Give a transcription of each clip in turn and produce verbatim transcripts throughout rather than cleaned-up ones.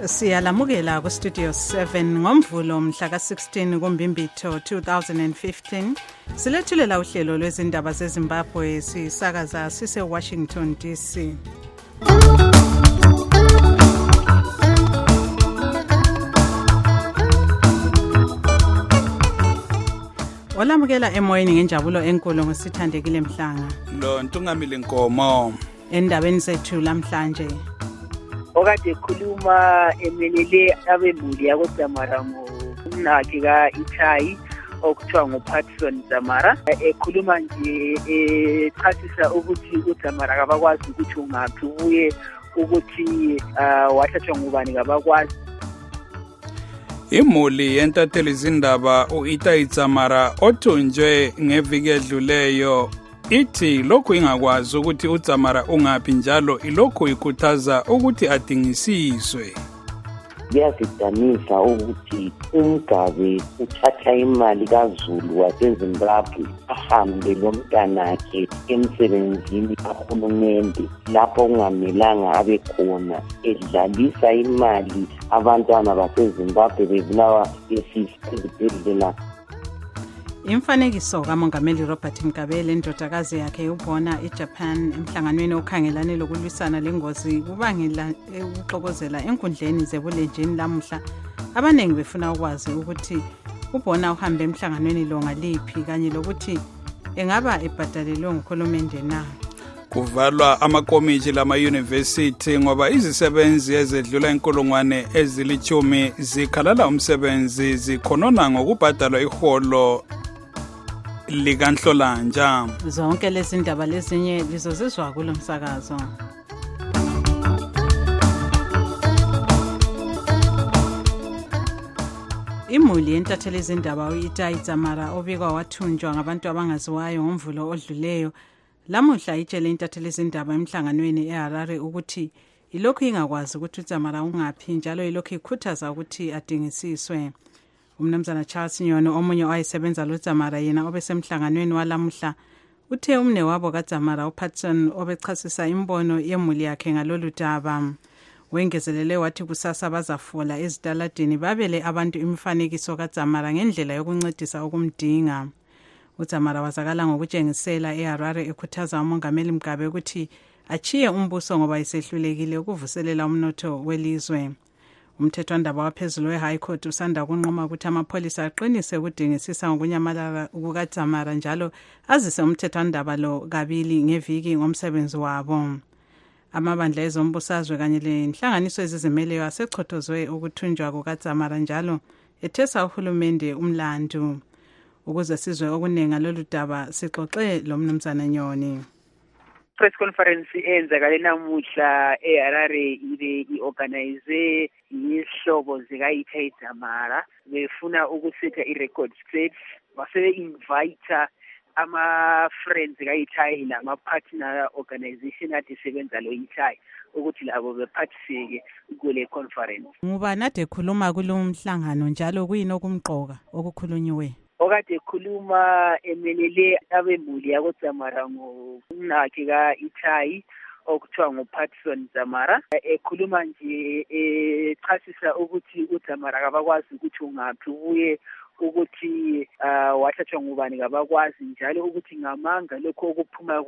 Siyalamukela ku Studio seven ngomvulo mhla ka sixteen kuMbimbitho two thousand fifteen. Silethulela uhlelo lwezindaba zeZimbabwe sisakaza sise Washington D C. Olamukela emoyeni ngenjabulo enkulu ngosithandekile Mhlanga. Lo Ntungamile Nkomo. Endabeni zethu lamhlanje. Okade ekhuluma emelele abemuli yakoDzamara ngumnakhe ka-Itayi okuthiwa nguPatson Dzamara, ekhuluma nje echasisa ukuthi uDzamara kabakwazi ukuthi ungaphi, ubuye ukuthi wathathwa ngubani kabakwazi. Imuli yentatheli izindaba u-Itayi Dzamara othunjwe ngeviki edluleyo ithi lokhu ingakwazi ukuthi uDzamara ungaphi, njalo ilokhu ikhuthaza ukuthi adingisiswe. Kuyasidanisa ukuthi uMgabe uthatha imali kaZulu waseZimbabwe ahambe lomntanakhe emsebenzini kahulumende lapho kungamelanga abe khona, edlalisa imali abantwana baseZimbabwe bebulawa esibhedlela. Imfanekiso kaMongameli Robert Mugabe lendodakazi yakhe ubona eJapan emhlanganweni okhangelane lokulwisana lengozi kubangela ukuxokozela enkundleni zebulenjini lamuhla. Abanengi befuna ukwazi ukuthi ubona uhambe emhlanganweni lo ngaliphi kanye lokuthi engaba ebhadalelwe nguhulumende na. Kuvalwa amakomiti lama university ngoba izisebenzi ezedlula inkulungwane ezilithumi zikhalala umsebenzi zikhonona ngokubhadalwa iholo likanhlolanja. Zonke lezi ndaba lezinye lizozizwa kulomsakazo. Imuli yentatheli izindaba u-Itayi Dzamara obikwa wathunjwa ngabantu abangaziwayo ngomvulo odluleyo lamuhla itshele intatheli izindaba emhlanganweni eHarare ukuthi ilokhu ingakwazi ukuthi uDzamara ungaphi, njalo ilokhu ikhuthaza ukuthi adingisiswe. Umnumzana Charles Nyono omunye owayesebenza loDzamara yena obesemhlanganweni walamuhla uthe umne wabo kaDzamara uPatson obechasisa imbono yemuli yakhe ngalolu daba. Wengezelele wathi kusasa bazafola ezitaladini babele abantu imifanekiso kaDzamara ngendlela yokuncedisa ukumdinga. uDzamara wazakala ngokutshengisela eHarare ekhuthaza uMongameli Mugabe ukuthi achiye umbuso ngoba isehlulekile ukuvuselela umnotho welizwe. Umthethwandaba waphezulu we-High Court usanda kunquma ukuthi amapholisa aqinise ukudingisisa ngokunyamalala kukaDzamara njalo azise umthethwandaba lo kabili ngeviki ngomsebenzi wabo. Amabandla ezombusazwe kanye lenhlanganiso ezizimeleyo asechothozwe ukuthunjwa kukaDzamara njalo ethesa uhulumende umlandu. Ukuze sizwe okunenga lolu daba sixoxe lo mnumzana Nyoni. Press conference eyenzakale namuhla eHarare ibe iorganize yihlobo zika-Itayi Dzamara befuna ukusetha i-record straight. Basebe invite ama-friends ka-Itayi nama-partner organization ade sebenza lo Itayi ukuthi labo bephathise kule conference. Ngubani ade khuluma kulo mhlangano njalo kuyini okumqoka okukhulunyiwe? Okade ekhuluma emelele abemuli yakoDzamara ngumnakhe ka-Itayi okuthiwa nguPatson Dzamara, ekhuluma nje echasisa ukuthi uDzamara kabakwazi ukuthi ungaphi, ubuye ukuthi wathathwa ngubani kabakwazi, njalo ukuthi ngamanga lokho okuphuma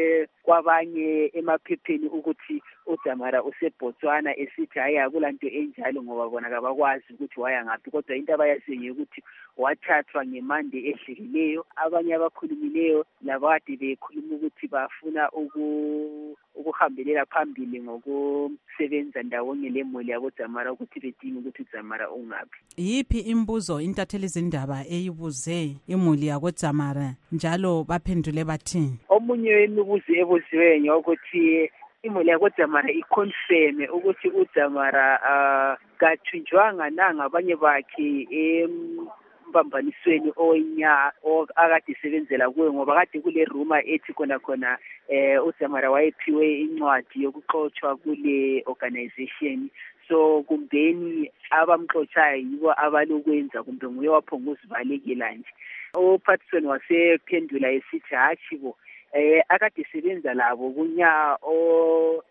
kwabanye emaphepheni ukuthi uDzamara useBotswana esithi hayi akulanto enjalo ngoba bona kabakwazi ukuthi waya ngaphi, kodwa into abayaziyo ukuthi wathathwa ngemande ehlekileyo. Abanye abakhulumileyo labade bekhuluma ukuthi bafuna ukuhambelela phambili ngokusebenza ndawonye lemuli yakoDzamara ukuthi bedinga ukuthi uDzamara ungaphi. Yiphi imbuzo intatheli izindaba eyibuze imuli yakoDzamara njalo baphendule bathini? Omunye wemibuzo ebuziwe ngokuthi imuli yakoDzamara iconfirm ukuthi uDzamara kathunjwanga nangabanye bakhe em mbambanisweni onya akade sebenzela kuwe, ngoba kade kule rumor ethi khona khona eh uDzamara wayephiwe incwadi yokuxoxwa kule organization, so kumbeni abamxotshayo yibo abalokwenza kumbe nguye waphonguzibalekela nje. uPatson wasephendula esithi hathi bo eh akade sebenza labo kunya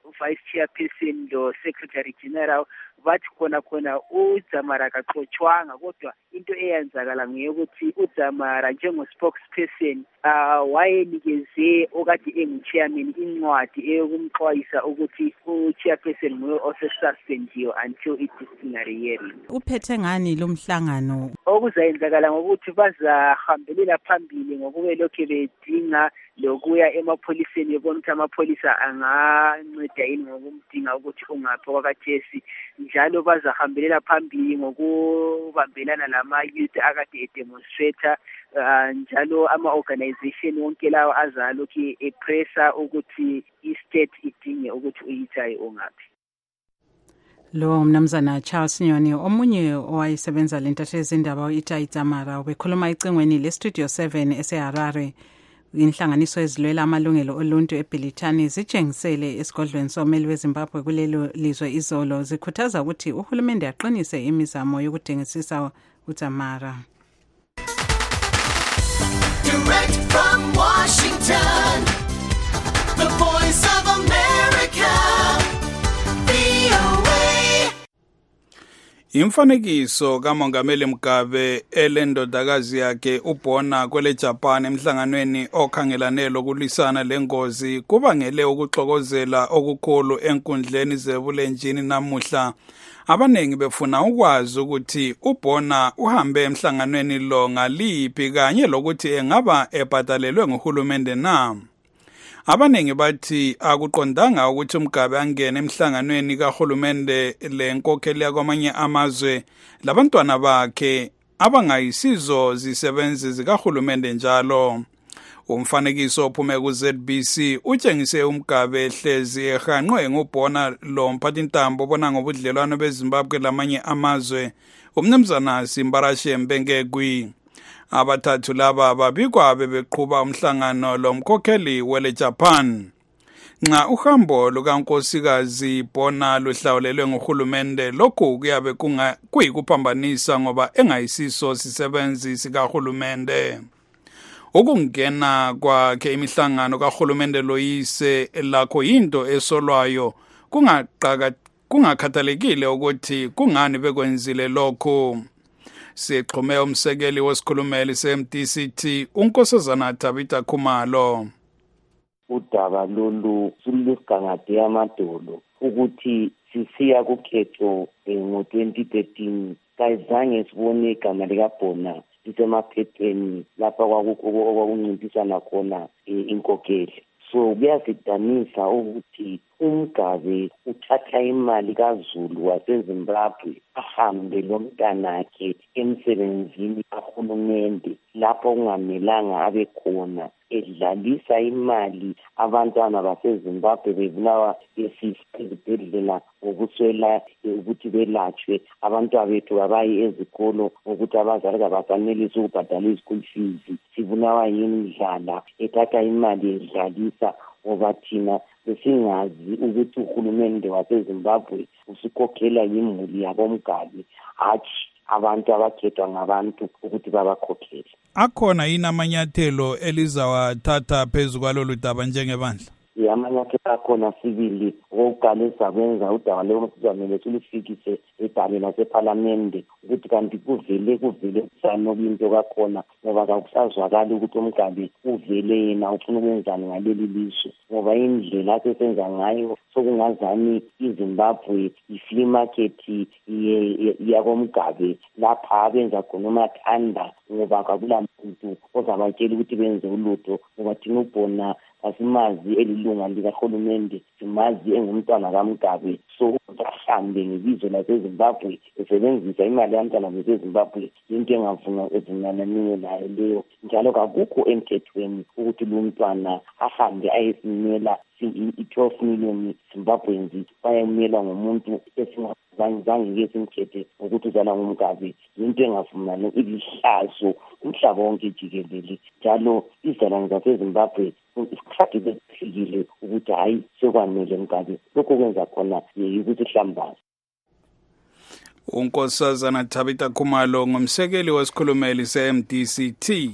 vice chairperson lo secretary general bathi khona khona uDzamara kaxoxwanga kodwa into eyenzakala ngeyokuthi uDzamara njengo-spokesperson uh, wayenikeze okade engu-chairman incwadi eyokumxwayisa ukuthi u-chairperson nguye ose-suspendiwe until i-disciplinary hearing. Uphethe ngani lo mhlangano? Okuzayenzakala ngokuthi bazahambelela phambili ngokube lokhu bedinga lokuya emapholiseni yebona ukuthi amapholisa anganceda yini ngokumdinga ukuthi ungaphi kwakathesi, njalo bazahambelela phambili ngokubambelana lama-youth akade edemonstrator uh, njalo ama-organization wonke lawo azalokhu epressa ukuthi i-state idinge ukuthi uyithayi ungaphi. Lo mnumzana Charles Nyoni omunye owayesebenza lentatheli zindaba u-Itai Dzamara ubekhuluma icingweni le-Studio seven eseHarare. Inhlanganiso ezilwela amalungelo oluntu eBilitani zitshengisele esigodlweni someli weZimbabwe kulelo lizwe izolo zikhuthaza ukuthi uhulumende aqinise imizamo yokudingisisa uDzamara. Direct from Washington, the Voice of America, V O A. Imfanekiso kaMongameli Mugabe elendodakazi yakhe uBona kwele Japan emhlanganweni okhangelane lokulwisana lengozi kubangele ukuxokozela okukhulu enkundleni zebulenjini namuhla. Abanengi befuna ukwazi ukuthi uBona uhambe emhlanganweni lo ngaliphi kanye lokuthi engaba ebhadalelwe nguhulumende na. Abanengi bathi akuqondanga ukuthi uMugabe angene emhlanganweni kahulumende lenkokheli yakwamanye amazwe labantwana bakhe abangayisizo zisebenzi zikahulumende njalo. Umfanekiso ophume ku Z B C utshengise uMugabe ehlezi ehanqwe nguBona lo mphathintambo obona ngobudlelwano beZimbabwe lamanye amazwe umnumzana Simbarashe Mbengegwi. Abathathu laba babikwa bebeqhuba umhlangano lomkhokheli wele Japan. Nxa uhambo lukankosikazi Bona luhlawulelwe nguhulumende lokhu kuyabe kuyikuphambanisa ngoba engayisiso sisebenzi sikahulumende. Ukungena kwakhe imihlangano kahulumende loyise lakho yinto esolwayo kungaqaka kungakhathalekile ukuthi kungani bekwenzile lokho. Sixhume umsekeli wesikhulumeli se-M D C T uNkosazana Tabitha Khumalo. Udaba lolu sulesigangathe yamadolo ukuthi sisiya kukhetho ngo twenty thirteen kayizange sibone igama likaBona lisemaphepheni lapha kwakuncintisana khona inkokheli. So kuyasidanisa ukuthi uMugabe uthatha imali kaZulu waseZimbabwe ahambe lomntanakhe emsebenzini kahulumende lapho kungamelanga abe khona edlalisa imali abantwana baseZimbabwe bebulawa esibhedlela ngokuswela ukuthi belatshwe abantwana bethu abayi ezikolo ukuthi abazali abafanelisi ukubhadala izikolo fees sibulawa yindlala ethatha imali edlalisa ngoba thina besingazi ukuthi uhulumende waseZimbabwe usikhokhela yimuli yaboMugabe hatshi abantu abakhethwa ngabantu ukuthi babakhokhele. Akhona yini amanyathelo elizawathatha phezu kwalolu daba njengebandla? Amanyathelo akhona sibili okuqalisa kwenza udaba lo sizamele silufikise edabeni laseParliament ukuthi kanti kuvele kuvele sanokuyinto kakhona ngoba kakusazwakala ukuthi uMugabe uvele yena ufuna ukwenzani ngaleli lizwe ngoba indlela asesenza ngayo sokungazani iZimbabwe i-free market yakoMugabe lapha abenza khona umathanda ngoba akula muntu ozabatshela ukuthi benze ulutho ngoba thina uBona asimazi elilunga likahulumende simazi engumntwana kaMugabe so ahambe ngebizo laseZimbabwe esebenzisa imali yabantwana beseZimbabwe into engavuna evunyelaniwe nayo leyo njalo kakukho emthethweni ukuthi lo mntwana ahambe ayesimela i-twelve million Zimbabweans bayamela ngomuntu esingazange simkhethe ukuthi uzala ngoMugabe into engavumani ilihlazo umhlaba wonke jikelele njalo izalwane zaseZimbabwe isikhathi besifikile ukuthi hayi sekwanele Mugabe lokho kwenza khona ukuthi hlamba. uNkosazana Tabitha Khumalo ngumsekeli wesikhulumeli se-M D C T.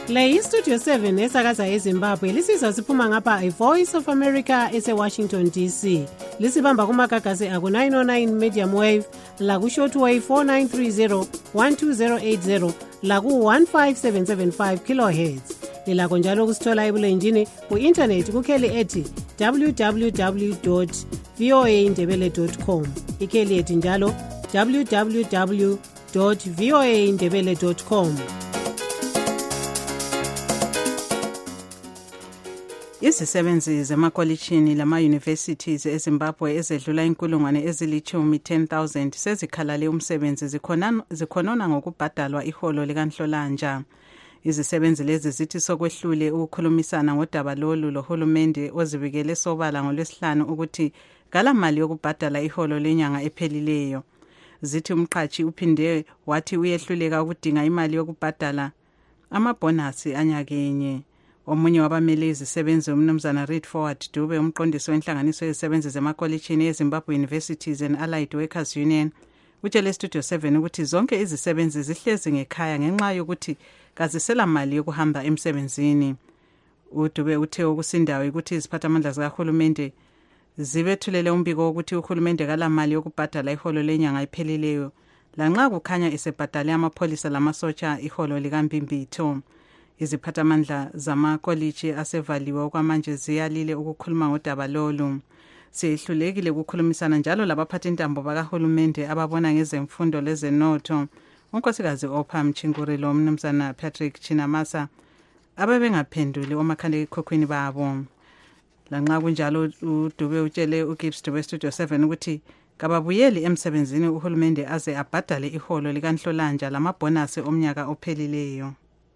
Le iStudio seven esakaza eZimbabwe lisizwa siphuma ngapha iVoice of America ese-Washington D C. Lisibamba kumagagasi aku nine oh nine medium wave, laku shortwave four nine three zero one two zero eight zero, laku one five seven seven five kilohertz. Lilakho njalo kusithola ebulenjini ku-internet kukheli ethi w w w dot voa indebele dot com. Ikheli ethi njalo w w w dot voa indebele dot com. Izisebenzi zemakolitshini lama-universities eZimbabwe ezedlula inkulungwane ezilichumi ten thousand sezikhalale umsebenzi zikhonona ngokubhadalwa iholo likanhlolanja. Izisebenzi lezi zithi sokwehlule ukukhulumisana ngodaba lolu lohulumende ozibikele sobala ngolwesihlanu ukuthi kalamali yokubhadala iholo lenyanga ephelileyo. Zithi umqhatshi uphinde wathi uyehluleka ukudinga imali yokubhadala amabhonasi anyakenye. Omunye wabamele izisebenzi umnumzana Reid Forward Dube, umqondisi wenhlanganiso yezisebenzi zemakolitshini eZimbabwe Universities and Allied Workers Union, utshele iStudio seven ukuthi zonke izisebenzi zihlezi ngekhaya ngenxa yokuthi kazisela mali yokuhamba emsebenzini. uDube uthe ukusindayo ukuthi iziphathamandla zikahulumende zibethulele umbiko wokuthi uhulumende kalamali yokubhadala iholo lenyanga ephelileyo lanxa kukhanya esebhadale amapholisa lamasotsha iholo likambimbitho. Iziphathamandla zamakolitshi asevaliwe okwamanje ziyalile ukukhuluma ngodaba lolu. Sihlulekile ukukhulumisana njalo labaphathintambo bakahulumende ababona ngezemfundo lezenotho. Unkosikazi Opha Mchinguri lo mnumzana Patrick Chinamasa abebengaphenduli omakhalekhukhwini babo. Lanxa kunjalo uDube utshele uGibbs Dube Studio seven ukuthi kababuyeli emsebenzini uhulumende aze abhadale iholo likanhlolanja lamabhonasi omnyaka ophelileyo.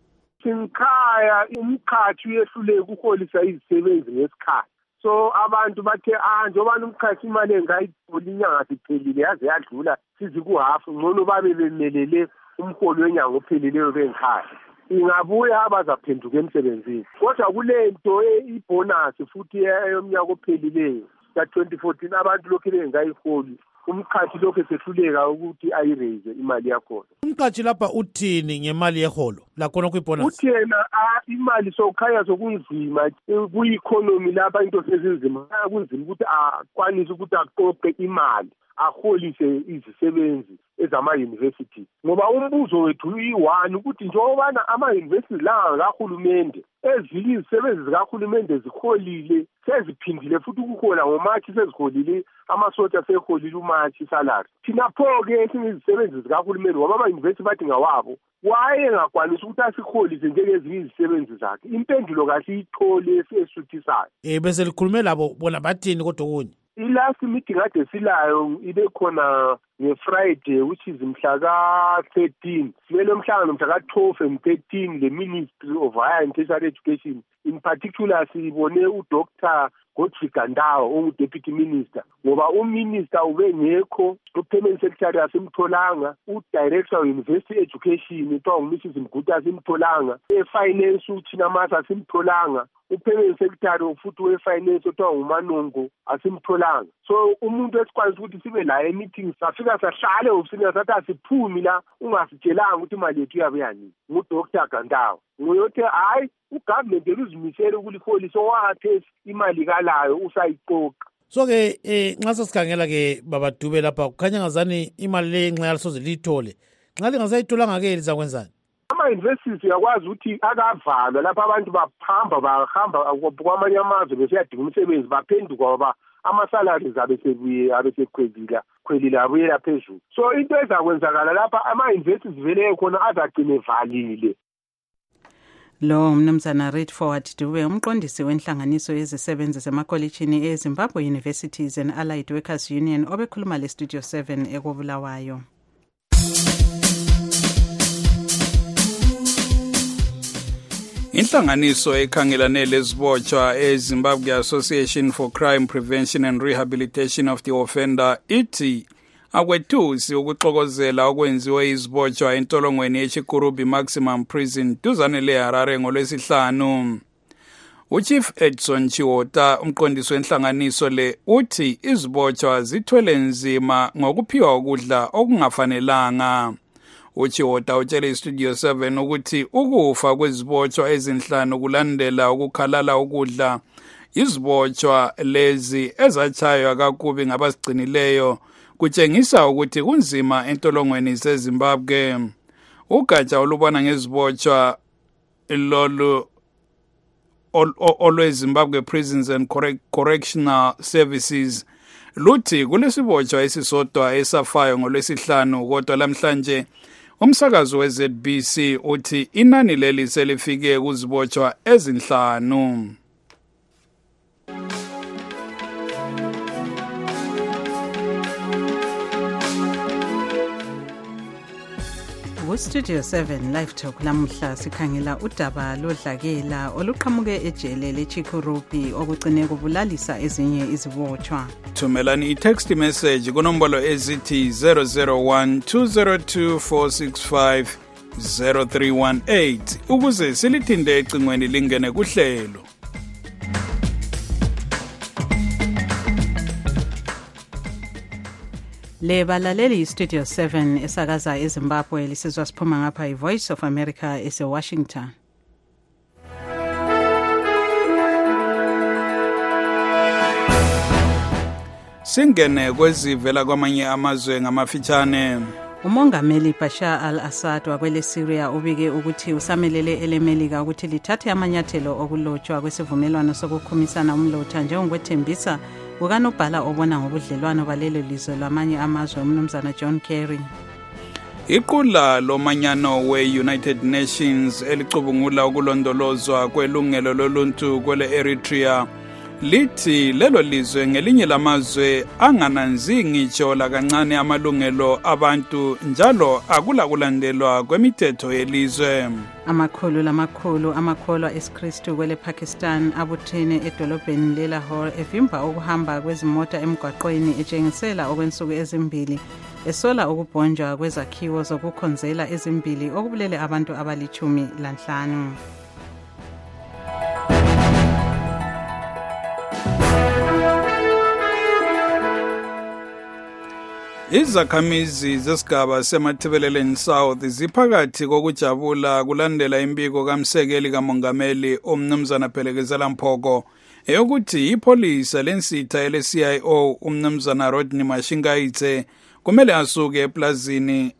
Sinkhaya umkhathi uyehluleke ukuholisa izisebenzi ngesikhathi. So abantu bathe ah njengoba umkhathi imali engayithola inyanga siphelile yaze yadlula sizi kuhafu ngcono babe bemelele umholo wenyanga ophelileyo benkhaya. Ingabuya abazaphenduka emsebenzini. Kodwa kule nto ibonus futhi eyomnyaka ophelileyo ka twenty fourteen abantu lokhu bengayiholi. Umkhathi lokho sehluleka ukuthi ayiraise imali yakho. Umkhathi lapha uthini ngemali yeholo lakhona kuyibonus? Uthi yena imali sokhaya sokunzima kueconomy lapha into sezinzima kunzima ukuthi akwanise ukuthi aqoqe imali aholise izisebenzi ezama university. Ngoba umbuzo wethu uyi-one ukuthi njengobana ama universities la kahulumende ezinye izisebenzi zikahulumende ziholile seziphindile futhi ukuhola ngomathi seziholile amasotsha seholile umathi salary. Thina pho-ke esinye izisebenzi zikahulumende ngoba ama-university bathi ngawabo waye ngakwanisa ukuthi asiholise njengezinye izisebenzi zakhe. Impendulo kasiyithole esesuthisayo. Eh bese likhulume labo bona bathini kodwa kunye? I-last meeting ade silayo ibe khona nge-Friday which is mhla ka thirteen. Simele umhlangano mhla ka twelve and thirteen le Ministry of Higher and Tertiary Education. In particular sibone uDoctor Godfrey Gandawo ongu-Deputy Minister. Ngoba uMinister ubengekho, uPermanent Secretary asimtholanga, uDirector of University Education uthiwa nguMissus Mguta asimtholanga, eFinance uChinamasa asimtholanga, uPermanent Secretary futhi weFinance uthiwa nguManongo asimtholanga. So umuntu esikwanisa ukuthi sibe la e-meeting safika sahlale ofisini sathi asiphumi la ungasitshelanga ukuthi imali yethu iyabe yani. NguDoctor Gandawo. Ngoyothe hayi ugovernment elizimisele ukuliholisa owathe imali kalayo usayiqoqa. So ke eh nxa sesikhangela ke baba Dube lapha kukhanya ngazani imali le nxa yalisoze lithole. Nxa lingasayitholanga ke lizakwenzani? Ama-universities yakwazi ukuthi akavalwa lapha abantu baphamba bahamba kwamanye amazwe besiyadinga umsebenzi baphenduka ngoba ama-salaries abesebuye abesekhwezila khwelile abuyela phezulu. So into ezakwenzakala lapha ama-universities vele khona azagcine valile. Lo mnumzana Reid Forward Dube, umqondisi wenhlanganiso yezisebenzi zemakolitshini eZimbabwe Universities and Allied Workers Union obekhuluma le Studio seven ekobulawayo. Inhlanganiso ekhangelane lezibotshwa eZimbabwe Association for Crime Prevention and Rehabilitation of the Offender ithi akwethusi ukuxokozela okwenziwe izibotshwa entolongweni yeChikurubi Maximum Prison duzane leHarare ngolwesihlanu. UChief Edson Chiwota, umqondisi wenhlanganiso le, uthi izibotshwa zithwele nzima ngokuphiwa ukudla okungafanelanga. uchiwota utshele istudio seven ukuthi ukufa kwezibotshwa ezinhlanu kulandela ukukhalala ukudla izibotshwa lezi ezachaywa kakubi ngabasigcinileyo kutshengisa ukuthi kunzima entolongweni zeZimbabwe. Ugatsha olubona ngezibotshwa lolu olweZimbabwe Prisons and Correctional Services luthi kulesibotshwa esisodwa esafayo ngolwesihlanu, kodwa lamhlanje umsakazo we-Z B C uthi inani leli selifike kuzibotshwa ezinhlanu. Studio seven Live Talk lamuhla sikhangela udaba lodlakela oluqhamuke ejele leChikurupi okugcine kubulalisa ezinye izibotshwa. Thumelani i-text message kunombolo ezithi zero zero one two zero two four six five zero three one eight ukuze silithinde ecingweni lingene kuhlelo. Le balaleli Studio seven esakaza eZimbabwe lisizwa siphuma ngapha iVoice of America ese Washington. Singene kwezivela kwamanye amazwe ngamafitshane. Umongameli Bashar al-Assad wakwele Syria ubike ukuthi usamelele elemelika ukuthi lithathe amanyathelo okulotshwa kwesivumelwano sokukhumisana umlotha njengokwethembisa kukanobhala obona ngobudlelwano balelo lizwe lamanye amazwe umnumzana John Kerry. Iqula lomanyano we-United Nations elicubungula ukulondolozwa kwelungelo loluntu kwele Eritrea lithi lelo lizwe ngelinye lamazwe angananzi ngitsho lakancane amalungelo abantu njalo akula kulandelwa kwemithetho yelizwe. Amakhulu lamakhulu amakholwa esikristu kwele Pakistan abuthene edolobheni leLahore evimba ukuhamba kwezimota emgwaqweni etshengisela okwensuku ezimbili esola ukubhonjwa kwezakhiwo zokukhonzela ezimbili okubulele abantu abalichumi lanhlanu. Izakhamizi zesigaba semathebeleleni South ziphakathi kokujabula kulandela impiko kamsekeli kamongameli umnumzana Phelekezela Mphoko eyokuthi ipolisa lensitha ele-C I O umnumzana Rodney Mashingaitse kumele asuke eplazini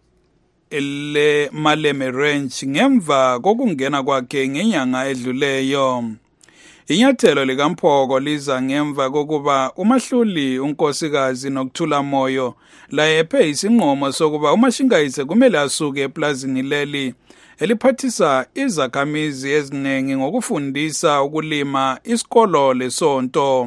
ele Maleme Ranch ngemva kokungena kwakhe ngenyanga edluleyo. Inyathelo likaMphoko liza ngemva kokuba umahluli unkosikazi nokuthula moyo layephe isinqumo sokuba uMashingaitse kumele asuke eplazini leli eliphathisa izakhamizi eziningi ngokufundisa ukulima isikolo lesonto.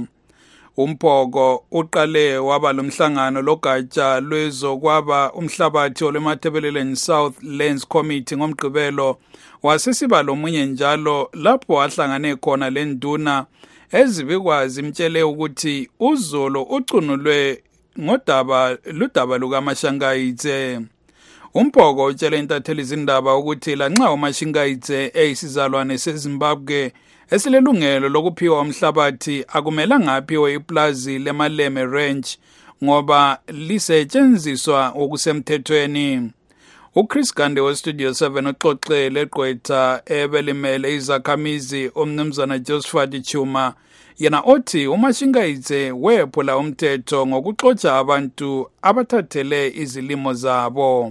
Umphoko uqale waba lomhlangano logatsha lwezokwaba umhlabathi olwemathebeleleni South Lands Committee ngomgqibelo wasesiba lomunye njalo lapho ahlangane khona lenduna ezibikwazi imtshele ukuthi uzolo ucunulwe ngodaba ludaba lukaMashingaitse. Umphoko utshele intatheli izindaba ukuthi lanxa uMashingaitse eyisizalwane seZimbabwe esilelungelo lokuphiwa umhlabathi akumela ngaphiwe iplazi leMaleme Ranch ngoba lisetshenziswa okusemthethweni. uChris Gande weStudio seven uxoxe leqwetha ebelimele izakhamizi umnumzana Josephat Chuma yena othi uMashingaitse wephula umthetho ngokuxotsha abantu abathathele izilimo zabo.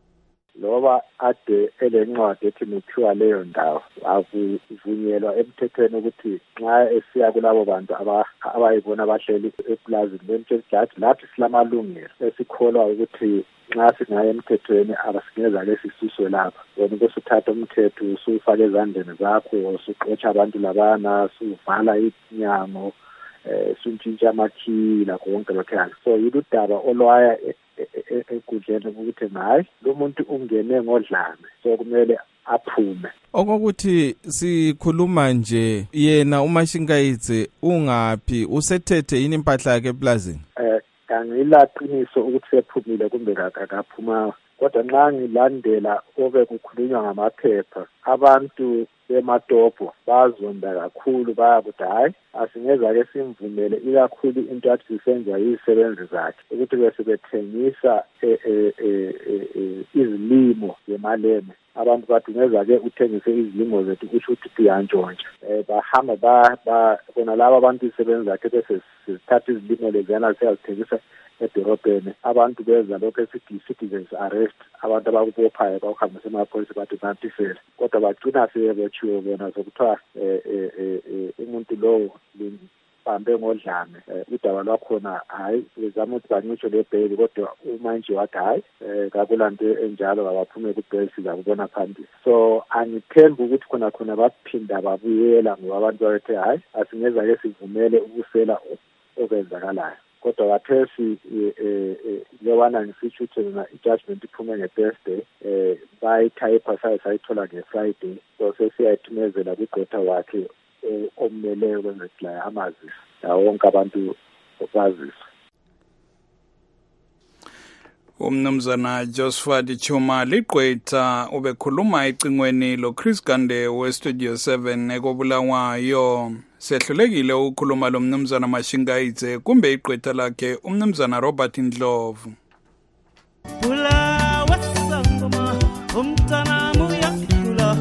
Loba ade elencwadi ethi nithiwa leyo ndawo akuvunyelwa emthethweni ukuthi nxa esiya kulabo bantu abayibona abahleli eplazini lemthetho lathi silamalungelo esikholwa ukuthi nxa singaya emthethweni abasingeza lesisuswe lapha wena kusithatha umthetho usufaka ezandleni zakho usuxotsha abantu labana usuvala inyango eh suntshintsha amakhiyi lakho konke lokho. So yiludaba olwaya ekudleni ukuthi nayi lo muntu ungene ngodlame so kumele aphume. Okokuthi sikhuluma nje yena uMashingaitse ungaphi usethethe impahla yakhe eplazini? Eh kangilaqiniso ukuthi sephumile kumbe akaphuma kodwa nxa ngilandela obe kukhulunywa ngamaphepha abantu bematopo bazonda kakhulu bayakuthi hayi asingeza-ke simvumele ikakhulu into athi zisenziwa yizisebenzi zakhe ukuthi bese bethengisa izilimo zemaleme abantu badungeza-ke uthengise izilimo zethu kusho ukuthi kuyantshontsha um bahamba bona laba abantu izisebenzi zakhe bese zithatha izilimo leziyana siyazithengisa edorobheni abantu beza lokho esithi citizens arrest abantu abakubophayo bakuhambisa emaphoyisa bathi nantisela kodwa bagcina sebebotshiwe bona sokuthiwa um umuntu lowo bambe ngodlame udaba lwakhona hayi bezama ukuthi bancitshe le bheli kodwa umanje wathi hayi um kakulanto enjalo abaphume kubheli sizakubona phambili so angithembi ukuthi khona khona baphinda babuyela ngoba abantu babethe hayi asingeza-ke sivumele ukusela okwenzakalayo kodwa kathesi njengoba ngisitsho ukuthi mina i-judgment iphume nge-Thursday um bayithayipha saye sayithola nge-Friday so sesiyayithumezela kwigqwetha wakhe ommeleyo kwenzekulayo amazisi nawo wonke abantu baziswa. Umnumzana Josephat Chuma ligqwetha ubekhuluma ecingweni lo Chris Gande we Studio seven ekobulawayo. Sehlulekile ukukhuluma lo mnumzana Mashingaitse kumbe igqwetha lakhe umnumzana Robert Ndlovu. Bulawa sangoma umntana muyakula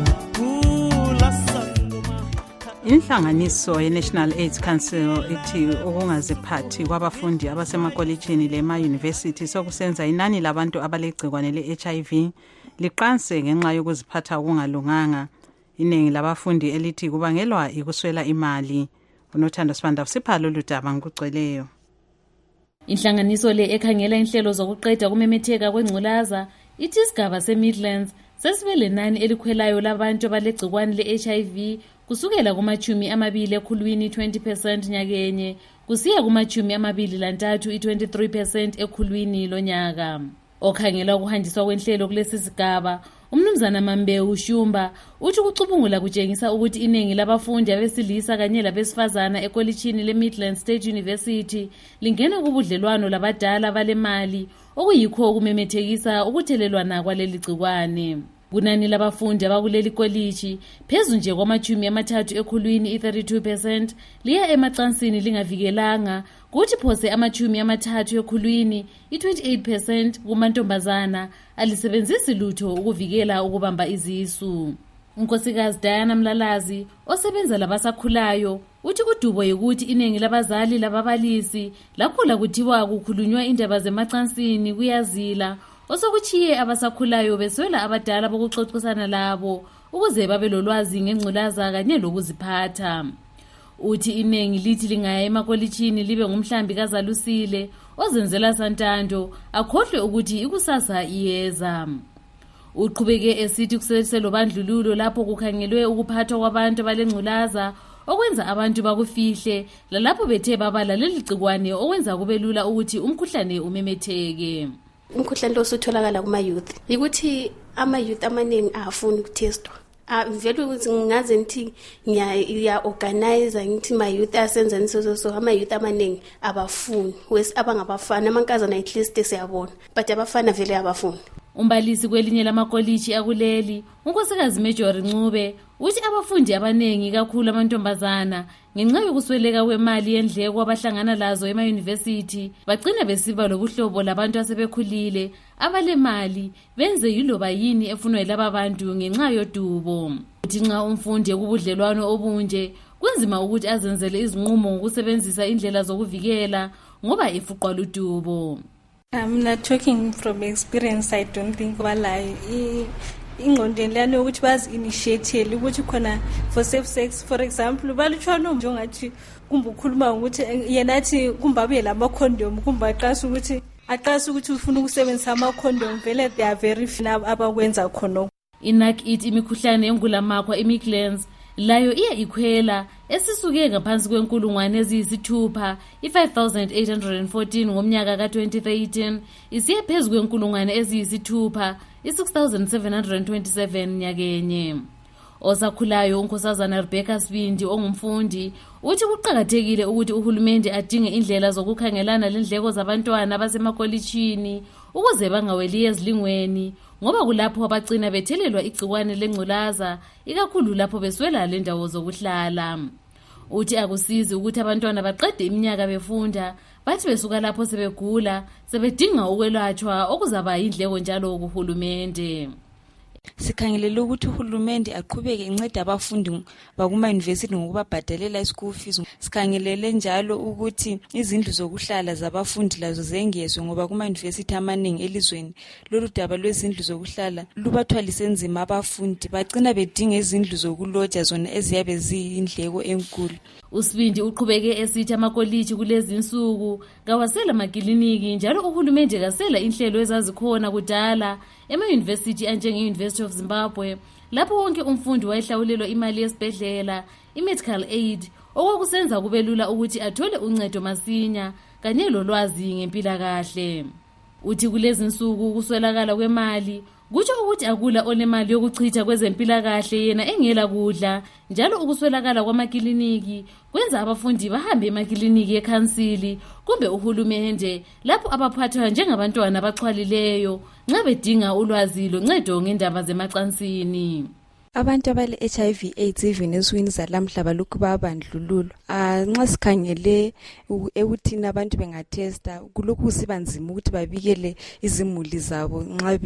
bula sangoma. Inhlanganiso ye-National AIDS Council ithi ukungaziphathi kwabafundi abasemakolitshini lema-university sokusenza inani labantu abalegcikwane le-H I V liqanse ngenxa yokuziphatha okungalunganga. Iningi labafundi elithi kubangelwa ikuswela imali. Unothando Sibanda siphala oludaba ngokugcweleyo. Inhlanganiso le ekhangela inhlelo zokuqeda kumemetheka kwengculaza ithi isigaba se-Midlands sesibe lenani elikhwelayo labantu abalegcikwane le-H I V kusukela kumachumi amabili ekhulwini twenty percent nyakenye kusiya kumachumi amabili lantathu i-twenty-three percent ekhulwini lonyaka. Okhangela ukuhanjiswa kwenhlelo kulesi sigaba umnumzana Mambewu Shumba uthi ukucubungula kutshengisa ukuthi iningi labafundi abesilisa kanye labesifazana ekolitshini le-Midland State University lingena kubudlelwano labadala balemali okuyikho okumemethekisa ukuthelelwana kwaleli gcikwane. Kunani labafundi abakuleli kolitshi phezu nje kwamachumi amathathu ekhulwini i-thirty-two percent liya emacansini lingavikelanga kuthi phose amachumi amathathu ekhulwini i-twenty-eight percent kumantombazana alisebenzisi lutho ukuvikela ukubamba izisu. Unkosikazi Diana Mlalazi osebenza labasakhulayo uthi kudubo ukuthi iningi labazali lababalisi lakhula kuthiwa kukhulunywa indaba zemacansini kuyazila osokuchiye abasakhulayo beswela abadala bokuxoxisana labo ukuze babe lolwazi ngengculaza kanye lokuziphatha. Uthi iningi lithi lingaya emakolitshini libe ngumhlambi kazalusile ozenzela santando akhohlwe ukuthi ikusasa iyeza. Uqhubeke esithi kusetshenziswa bandlululo lapho kukhangelwe ukuphathwa kwabantu abalengculaza okwenza abantu bakufihle lalapho bethe babala leli gcikwane okwenza kube lula ukuthi umkhuhlane umemetheke. Umkhuhlane lo usutholakala kuma youth ukuthi ama youth amaningi afuni ukutestwa. Ah vele ukuthi ngaze ngithi ngiya organize ngithi my youth asenza niso so ama youth amaningi abafuni wes abangabafana amankazana at least siyabona but abafana vele abafuni. Umbalisi kwelinye lamakolitshi akuleli unkosikazi Major Ncube uthi abafundi abanengi kakhulu amantombazana ngenxa yokusweleka kwemali yendleko abahlangana lazo ema-university bagcina besiba lobuhlobo labantu asebekhulile abalemali benze yiloba yini efunwa yilaba bantu ngenxa yodubo. Uthi nxa umfundi ekubudlelwano obunje kunzima ukuthi azenzele izinqumo ngokusebenzisa indlela zokuvikela ngoba ifuqwa ludubo. I'm not talking from experience. I don't think walai ingqondweni lana ukuthi bazi initiate ukuthi khona for safe sex for example balutshwana njengathi kumbe ukhuluma ukuthi yenathi kumbabe lama condom kumba aqasa ukuthi aqasa ukuthi ufuna ukusebenzisa ama condom vele they are very few abakwenza khona. Inak it imikhuhlane engulamakwa eMidlands layo iya ikhwela esisuke ngaphansi kwenkulungwane eziyisithupha i-five thousand eight hundred fourteen ngomnyaka ka-twenty thirteen isiye phezu kwenkulungwane eziyisithupha i-six thousand seven hundred twenty-seven nyakenye. Osakhulayo uNkosazana Rebecca Sibindi ongumfundi uthi kuqhakathekile ukuthi uhulumende adinge indlela zokukhangelana lendleko zabantwana abasemakolitshini ukuze bangaweli ezilingweni ngoba kulapho abagcina bethelelwa igcikwane lengculaza ikakhulu lapho beswela lendawo zokuhlala. Uthi akusizi ukuthi abantwana baqede iminyaka befunda bathi besuka lapho sebegula sebedinga ukwelatshwa okuzaba indleko njalo kuhulumende. Sikhangelele ukuthi uhulumende aqhubeke incede abafundi bakuma university ngokubabhadalela ischool fees. Sikhangelele njalo ukuthi izindlu zokuhlala zabafundi lazo zengezwe ngoba kuma university amaningi elizweni lolu daba lwezindlu zokuhlala lubathwalise nzima abafundi bagcina bedinga izindlu zokuloja zona eziyabe ziyindleko enkulu. Usibindi uqhubeke esithi amakoliji kulezi insuku kawasela amakliniki njalo uhulumende kasela inhlelo ezazikhona kudala ema-university anjenge-University of Zimbabwe lapho wonke umfundi wayehlawulelwa imali yesibhedlela, i-medical aid okwakusenza kube lula ukuthi athole uncedo masinya kanye lolwazi ngempilakahle. Uthi kulezi insuku kuswelakala kwemali kutsho ukuthi akula onemali yokuchitha kwezempilakahle yena engela kudla njalo ukuswelakala kwamakliniki kwenza abafundi bahambe emakliniki ekhansili kumbe uhulumende lapho abaphathwa njengabantwana abaxhwalileyo nxa bedinga ulwazi loncedo ngendaba zemacansini. Abantu abale H I V AIDS even eswini zalamhla balokhu babandlululo. Ah nxa sikhangele ekuthini abantu bengatesta kulokhu sibanzima ukuthi babikele izimuli zabo nxa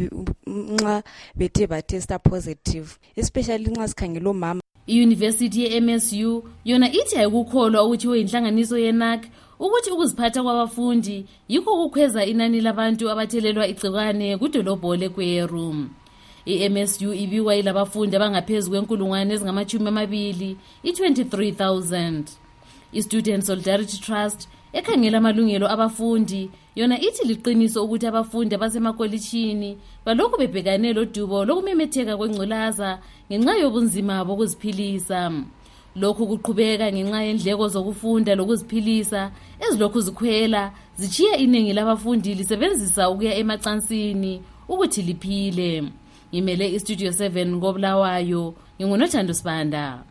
nxa bethe batesta positive, especially nxa sikhangele omama. I-University ye-M S U yona ithi ayikukholwa ukuthi oyinhlanganiso ye-N A C ukuthi ukuziphatha kwabafundi yikho kukhweza inani labantu abathelelwa igcikwane kudolobho leKweru. I-M S U ibikwa ilabafundi abangaphezulu kwenkulungwane ezingamachumi amabili i-twenty-three thousand. I-Student Solidarity Trust ekhangela amalungelo abafundi yona ithi liqiniso ukuthi abafundi abasemakolitshini balokhu bebhekane lodubo lokumemetheka kwengculaza ngenxa yobunzima bokuziphilisa. Lokhu kuqhubeka ngenxa yendleko zokufunda lokuziphilisa ezilokhu zikhwela zichiya iningi labafundi lisebenzisa ukuya emacansini ukuthi liphile. Ngimele iStudio seven ngobulawayo ngingunothando Sibanda.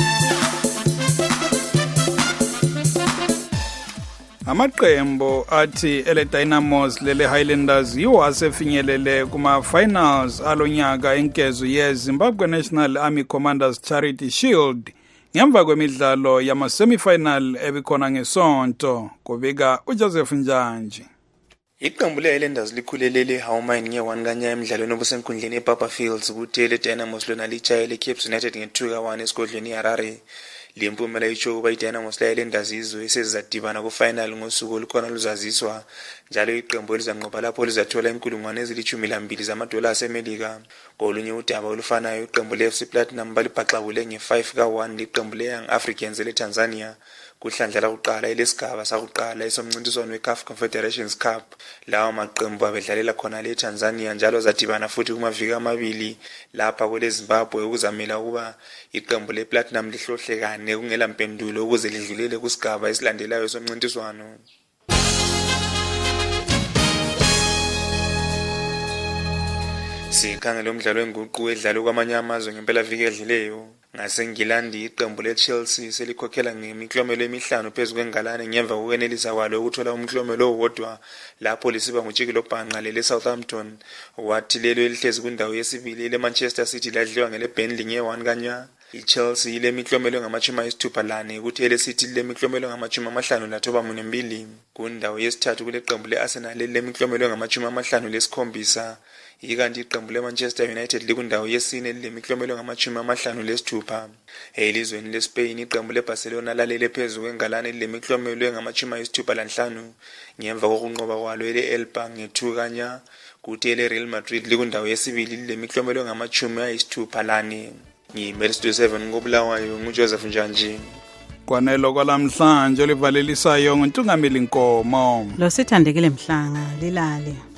Amaqembu athi ele Dynamos lele Highlanders yiwo asefinyelele kuma finals alonyaka enkezo ye Zimbabwe National Army Commanders Charity Shield ngemva kwemidlalo yama semifinal ebikhona ngesonto kubika uJoseph Njanji. Iqembu le-Highlanders likhulelele Hawmine nge-one kanya emidlalweni obusenkundleni eBaba Fields kuthe le Dynamos lona litshayele Cape United nge-two ka one esigodlweni iHarare. Le mpumela itsho ukuba i-Dynamos le-Highlanders izwe esezizadibana ku-final ngosuku olukhona luzaziswa njalo iqembu elizanqoba lapho lizathola inkulungwane ezilithumi lambili zamadola asemelika. Ngolunye udaba olufanayo iqembu le-F C Platinum balibhaxabule nge-five ka one liqembu le-Young Africans ele-Tanzania kuhlandla lakuqala elesigaba sakuqala esomncintiswano we-C A F Confederations Cup. Lawa maqembu abedlalela khona le-Tanzania njalo zadibana futhi kumaviki amabili lapha kule Zimbabwe ukuzamela ukuba iqembu le-Platinum lihlohlekane kungela mpendulo ukuze lidlulele kusigaba esilandelayo somncintiswano. Sikhangele umdlalo wenguqu edlalo kwamanye amazwe ngempela viki edlileyo. NgaseNgilandi iqembu le-Chelsea selikhokhela ngemiklomelo emihlanu phezu kwengalane ngemva kokwenelisa kwalo ukuthola umklomelo owodwa lapho lisiba ngutshikilo bhanqa lele-Southampton. Wathi lelo elihlezi kwindawo yesibili le-Manchester City ladliwa ngele-Burnley nge-one kanya. I-Chelsea ile miklomelo ngamachumi ayisithupha lane kuthi ele-City ile miklomelo ngamachumi amahlanu lathoba mune mbili. Kundawo yesithathu kule qembu le-Arsenal ile miklomelo ngamachumi amahlanu lesikhombisa. Ikanti iqembu le-Manchester United likundawo yesine lile miklomelo ngamachumi amahlanu lesithupha. Elizweni le-Spain iqembu le-Barcelona lalele phezu kwengalane lile miklomelo ngamachumi ayisithupha lanhlanu ngemva kokunqoba kwalo ele-Elba nge-two kanya. Kuthi ele-Real Madrid likundawo yesibili lile miklomelo ngamachumi ayisithupha lane. Ngimele Studio seven ngobulawayo nguJoseph Njanji. Kwanelo kwalamhlanje olivalelisayo nguntungameli Nkomo. Lo sithandekile Mhlanga lilale.